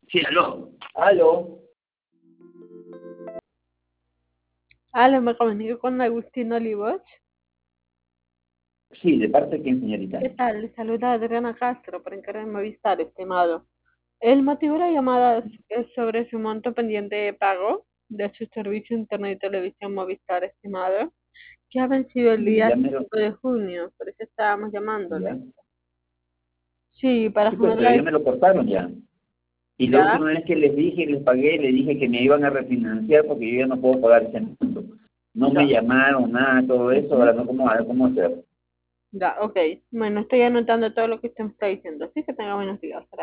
Sí, aló. Aló. Aló, me comunico con Agustín Olivos. Sí, ¿de parte de quién, señorita? ¿Qué tal? Le saluda Adriana Castro por Encargo de Movistar, estimado. El motivo de la llamada es sobre su monto pendiente de pago de su servicio de internet y televisión Movistar, estimado, que ha vencido el Sí, día ya me lo... 5 de junio, por eso estábamos Ya. llamándole. Sí, para Sí, pues, pero ya ponerla me lo cortaron ya. Y la ya. última vez que les dije, les pagué, les dije que me iban a refinanciar porque yo ya no puedo pagar ese monto. No me Ya. llamaron, nada, todo eso, Ujú. ahora no cómo hacer. Ya, ok. Bueno, estoy anotando todo lo que usted me está diciendo, así que tenga buenos días.